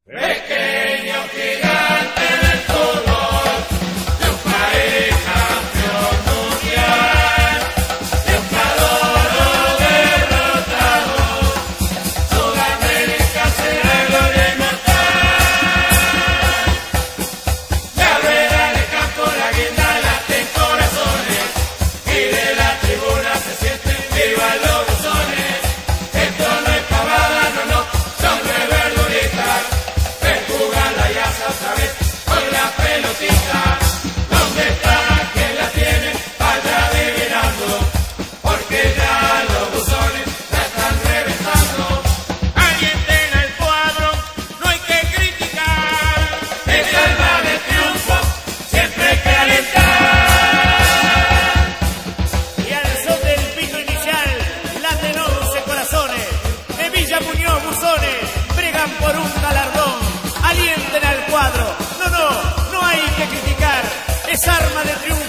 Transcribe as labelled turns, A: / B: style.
A: Pequeño gigante del fútbol, de un país campeón mundial, de un Cadoro derrotado, Sudamérica será gloria inmortal. La rueda del campo, la guinda late en corazones, y de la tribuna se sienten vivas los buzones. Esto no es pavada, no, no, son de verduritas. Otra vez con la pelotita, ¿dónde está? ¿Quién la tiene? Vaya adivinando, porque ya los buzones la están reventando. Alguien tenga el cuadro, no hay que criticar, es alma de triunfo, siempre que alentar.
B: Y al son del pito inicial, laten 11 corazones, de Villa Muñoz buzones, bregan por un galardón. Alienten al cuadro, no hay que criticar, es arma de triunfo.